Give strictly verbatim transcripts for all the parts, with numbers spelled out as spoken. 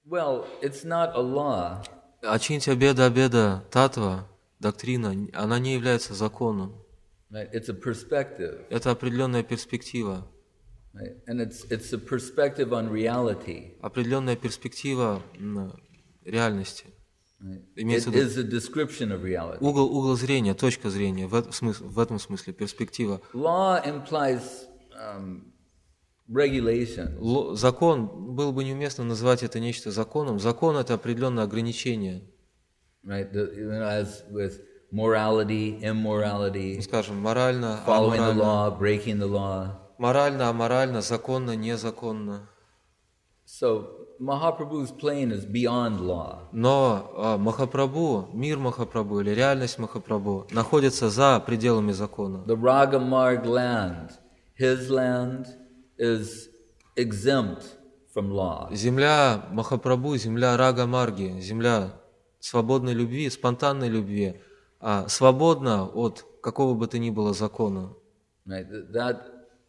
Well, it's not a law. Ачинтья беда беда татва, доктрина, она не является законом. Right? It's a perspective. Это определенная перспектива. Right? And it's it's a perspective on reality. Определенная перспектива реальности. Right? Имеется It в виду is a description of reality. угол, угол зрения, точка зрения, в, этом смысле, в этом смысле перспектива. Law implies um, regulation. Л- закон, было бы неуместно называть это нечто законом. Закон – это определенное ограничение. Right? The, you know, as with morality, immorality, Ну, скажем, морально, following the аморально, law, breaking the law. морально, аморально, законно, незаконно. So Mahaprabhu's plane is beyond law. Но а, Махапрабху, мир Махапрабху или реальность Махапрабху находится за пределами закона. The Ragamarg land, his land, is exempt from law. Земля Махапрабху, земля Рага Марги, земля свободной любви, спонтанной любви, а свободна от какого бы то ни было закона. Right? That, that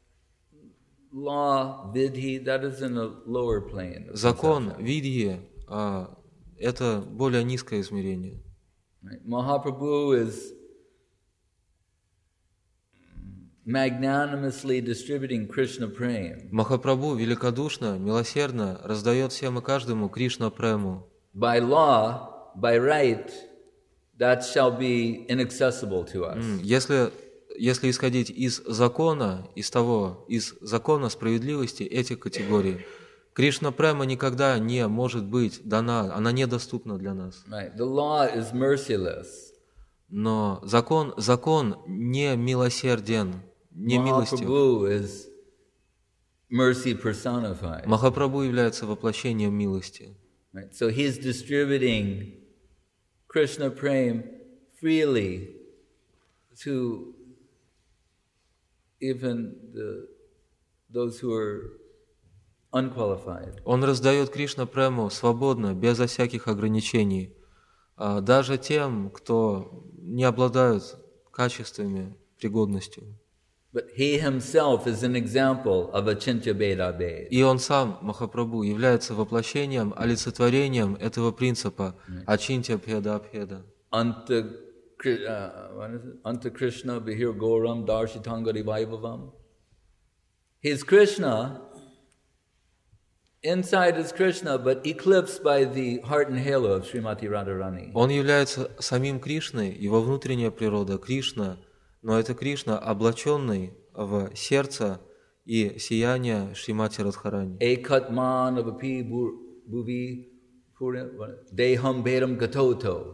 law, vidhi, that is in a lower plane. of Закон, conception. видье, а, это более низкое измерение. Right? Mahaprabhu is magnanimously distributing Krishna prem. Махапрабху великодушно, милосердно раздает всем и каждому Кришна прему. By law, by right, that shall be inaccessible to us. М, Если, если исходить из закона, из того, из закона справедливости этих категорий, Кришна према никогда не может быть дана, она недоступна для нас. Right? The law is merciless. Но закон, закон не милосерден, не милостив. Mahaprabhu is mercy personified. Махапрабху является воплощением милости. Right? So he's distributing Krishna prem freely to even the, those who are unqualified. Он раздает Кришна прему свободно, безо всяких ограничений, а даже тем, кто не обладают качествами, пригодностью. But he himself is an example of Achintya Beda Bhed. И он сам, Махапрабху, является воплощением, олицетворением этого принципа Ачинтья Беда Абхеда. Anta, Kri- uh, what is it? Anta Krishna Bihir Goram Darshitangari Vaibhavam. He's Krishna. Inside is Krishna, but eclipsed by the heart and halo of Srimati Radharani. Он является самим Кришной, его внутренняя природа Кришна, но это Кришна, облаченный в сердце и сияние Шримати Радхарани. Ekatman of a P Bhuvi Deham Bedam Gatoto.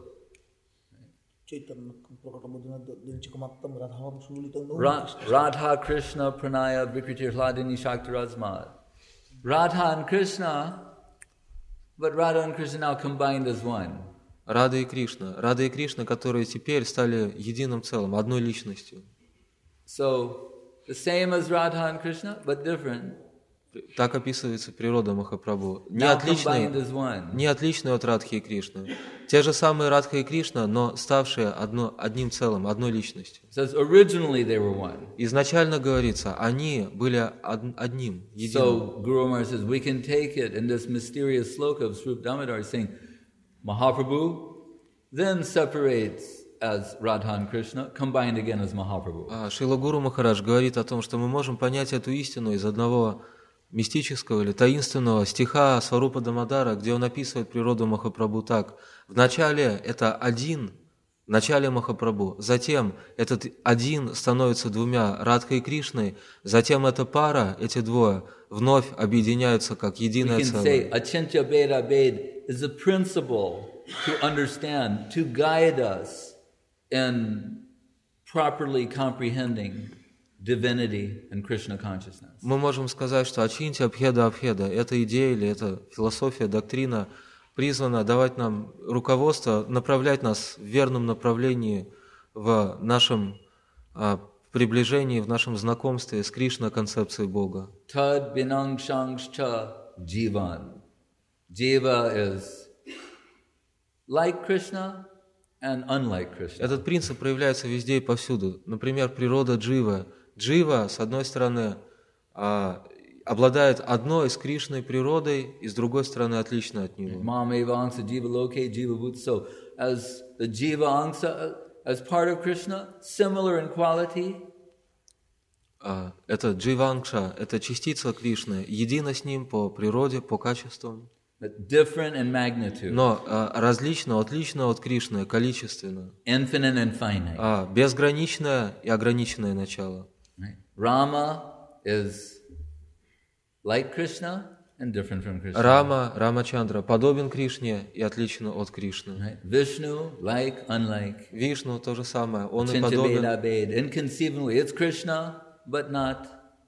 Ra- Radha Krishna Pranaya Vikritir Hladini Shaktarazmad. Radha and Krishna, but Radha and Krishna now combined as one. Рада и Кришна, Рада и Кришна, которые теперь стали единым целым, одной личностью. So, the same as Radha and Krishna, but different. Так описывается природа Махапрабху. Не Now отличной, combined as one. не отличной от Радхи и Кришны. Те же самые Радха и Кришна, но ставшие одно, одним целым, одной личностью. It says originally they were one. Изначально говорится, они были од- одним, единым. So Guru Maharaj says we can take it in this mysterious sloka of Srup Damodar saying Mahaprabhu then separates as Radha and Krishna, combined again as Mahaprabhu. А Шрила Гуру Махарадж говорит о том, что мы можем понять эту истину из одного мистического или таинственного стиха Сварупа Дамодара, где он описывает природу Махапрабху так. Вначале это один, в начале Махапрабху, затем этот один становится двумя Радхой и Кришной, затем эта пара, эти двое, вновь объединяются как We единое can целое. say Achintya Beda Bhed is a principle to understand, to guide us in properly comprehending divinity and Krishna consciousness. Мы можем сказать, что Ачинтья Абхеда Абхеда, эта идея или эта философия, доктрина призвана давать нам руководство, направлять нас в верном направлении в нашем а, приближении, в нашем знакомстве с Кришна концепцией Бога. Tad binang shangscha jivan. Jiva is like Krishna and unlike Krishna. Этот принцип проявляется везде и повсюду. Например, природа джива. Джива, с одной стороны, а, обладает одной с Кришной природой и с другой стороны отлично от него. Mameva angsa jiva loke jiva bhut. So as the jiva angsa, as part of Krishna, similar in quality. А, это дживангша, это частица Кришны, едина с ним по природе, по качествам. But different in magnitude. Но а, различно, отлично от Кришны, количественно. Infinite and finite. А, безграничное и ограниченное начало. Right? Rama is like Krishna and different from Krishna. Рама, Рамачандра подобен Кришне и отличен от Кришны. Right? Vishnu, like, unlike. Вишну то же самое, он и Achinta подобен, Beda Bed. Inconceivably, it's Krishna, but not.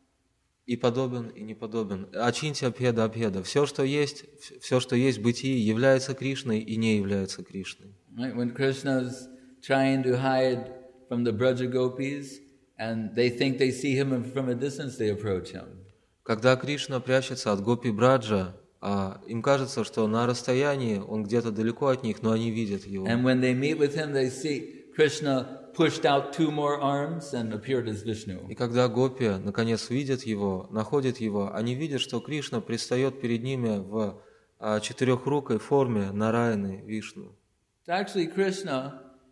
и подобен, и не подобен. Ачинтя Бхеда Абхеда. Все, что есть, все, что есть в бытии, является Кришной и не является Кришной. Right? When Krishna's trying to hide from the Braja Gopis, and they think they see him from a distance, they approach him. Когда Кришна прячется от Гопи Браджа, а им кажется, что на расстоянии он где-то далеко от них, но они видят его. And when they meet with him, they see Krishna pushed out two more arms and appeared as Vishnu. И когда Гопи наконец видят его, находят его, они видят, что Кришна предстает перед ними в а, четырехрукой форме Нараяны Вишну. It's actually Krishna,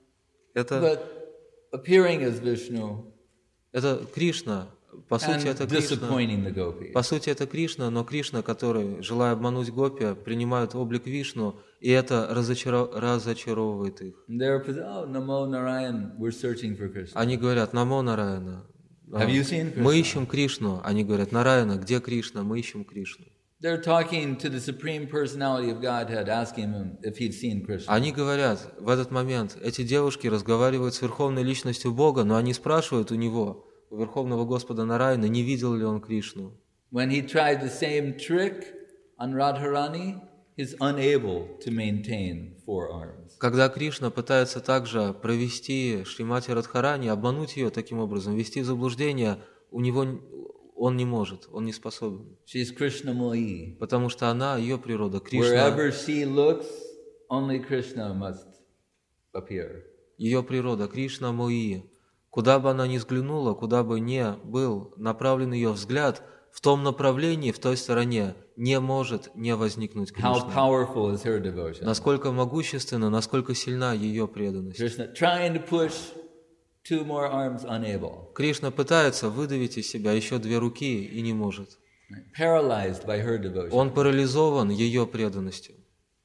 Это, but appearing as Vishnu это Кришна. По сути, and это Кришна. disappointing the gopis. По сути, это Кришна, но Кришна, который, желая обмануть Гопи, принимает облик Вишну, и это разочаров... разочаровывает их. And they're, oh, Namo Narayan, we're searching for Krishna. Они говорят: «Намо Нараяна». Have you seen Krishna? Мы ищем Кришну. Они говорят: «Нараяна, где Кришна? Мы ищем Кришну». They're talking to the Supreme Personality of Godhead, asking him if he'd seen Krishna. Они говорят, в этот момент, эти девушки разговаривают с Верховной Личностью Бога, но они спрашивают у него, у Верховного Господа Нараяна, не видел ли он Кришну. When he tried the same trick on Radharani, he's unable to maintain four arms. Когда Кришна пытается также провести Шримати Радхарани, обмануть ее таким образом, ввести в заблуждение, у него он не может, он не способен. She's Krishnamoyi. Потому что она, ее природа, Кришна. Wherever she looks, only Krishna must appear. Ее природа, Кришна Мои. Куда бы она ни взглянула, куда бы ни был направлен ее взгляд, в том направлении, в той стороне не может не возникнуть How Кришна. powerful is her devotion? Насколько могущественна, насколько сильна ее преданность. Krishna trying to push two more arms, unable. Кришна пытается выдавить из себя еще две руки и не может. Paralyzed by her devotion. Он парализован ее преданностью.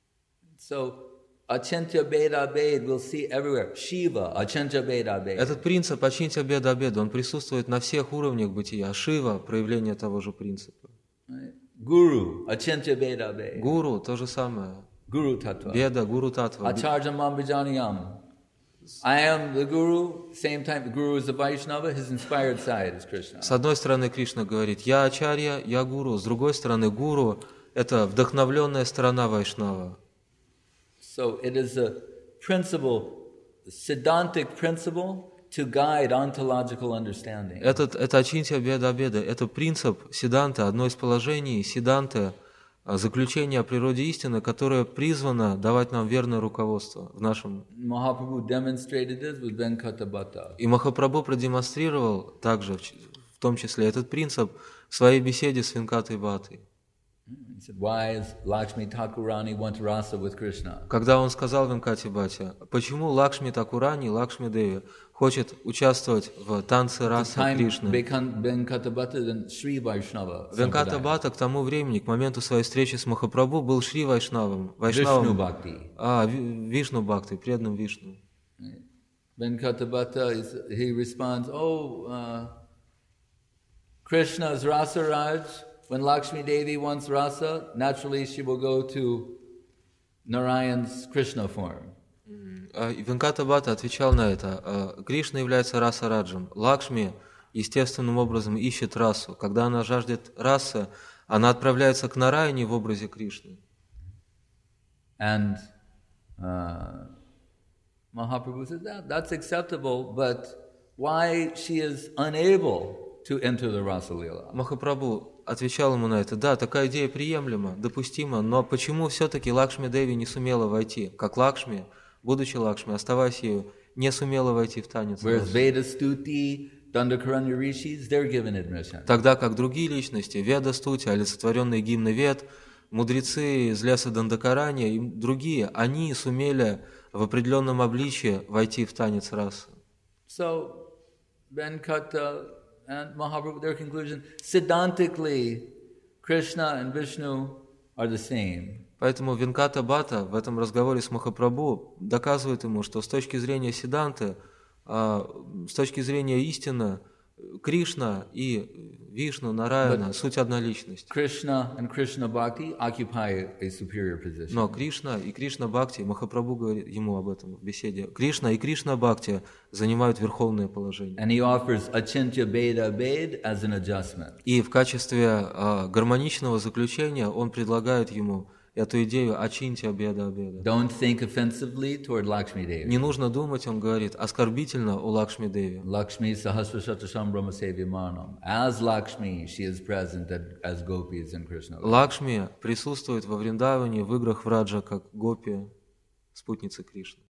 So, Achintya Beda Bed we'll see everywhere. Shiva, Achintya Beda Bed. Этот принцип Ачинтя Беда Беда, он присутствует на всех уровнях бытия. Шива – проявление того же принципа. Guru, Achintya Beda Bed. Гуру – то же самое. Guru Tattva. Беда, Гуру Татва. Acharya Mambijaniyam. I am the Guru, same time the Guru is the Vaishnava, his inspired side is Krishna. С одной стороны, Кришна говорит: «Я Ачарья, я Гуру». С другой стороны, Гуру – это вдохновленная сторона Вайшнава. So it is a principle, a Siddhantic principle to guide ontological understanding. Этот, это Ачинтя Беда Беда, это принцип Сиддханты, одно из положений Сиддханты, заключение о природе истины, которое призвано давать нам верное руководство в нашем. Mahaprabhu demonstrated this with Venkatabhata. И Махапрабху продемонстрировал также, в том числе, этот принцип в своей беседе с Венкатой Бхаттой. He said, why is Lakshmi Thakurani want rasa with Krishna? Когда он сказал Венкате Бхатте, почему Лакшми Такурани, Лакшми Деви, хочет участвовать в танце расы Кришны. Венката Бхатта к тому времени, к моменту своей встречи с Махапрабху, был Шри Вайшнавом, Вайшнавом, а, Вишну Бхакти, преданным Вишну. Venkata Bhatta, he responds, oh, uh, Krishna's Rasa Raj. When Lakshmi Devi wants rasa, naturally she will go to Narayan's Krishna form. Венката Бхатта отвечал на это: Кришна является раса раджем. Лакшми естественным образом ищет расу. Когда она жаждет расы, она отправляется к Нараяне в образе Кришны. And uh, Mahaprabhu said that that's acceptable, but why she is unable to enter the Rasa Leela? Махапрабху отвечал ему на это: да, такая идея приемлема, допустима, но почему все-таки Лакшми Деви не сумела войти? Как Лакшми, будучи Лакшми, оставаясь ею, не сумела войти в танец. Whereas Veda Stuti Dandakaranya rishis, they're given admission. Тогда как другие личности, Веда-стути, олицетворенные гимны Вед, мудрецы из леса Дандакаранья и другие, они сумели в определенном обличии войти в танец расы. So, Venkata and Mahaprabhu, their conclusion, Siddhantically, Krishna and Vishnu are the same. Поэтому Венката Бхатта в этом разговоре с Махапрабху доказывает ему, что с точки зрения Сиддханты, с точки зрения истины, Кришна и Вишну, Нараяна — суть одна личность. Krishna and Krishna Bhakti occupy a superior position. Но Кришна и Кришна Бхакти, Махапрабху говорит ему об этом в беседе, Кришна и Кришна Бхакти занимают верховное положение. And he offers Achintya Beda Bed as an adjustment. И в качестве а, гармоничного заключения он предлагает ему эту идею Ачинтья Беда Беда. Don't think offensively toward Lakshmi Devi. Не нужно думать, он говорит, оскорбительно у Лакшми Деви. Lakshmi Sahasrashatasam Brahma Sevyamanam. As Lakshmi, she is present as gopis in Krishna. Лакшми присутствует во Вриндаване в играх Враджа как гопи, спутницы Кришны.